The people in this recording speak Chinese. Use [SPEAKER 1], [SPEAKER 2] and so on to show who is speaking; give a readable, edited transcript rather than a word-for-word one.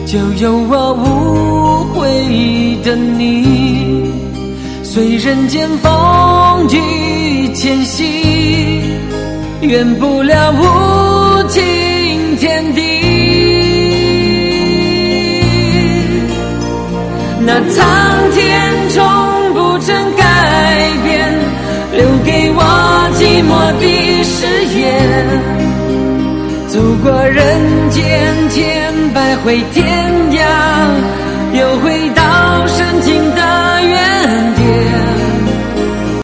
[SPEAKER 1] 就有我无悔的你，随人间风雨迁徙，圆不了无尽天地。那苍天终不曾改变，留给我寂寞的誓言，走过人间千百回天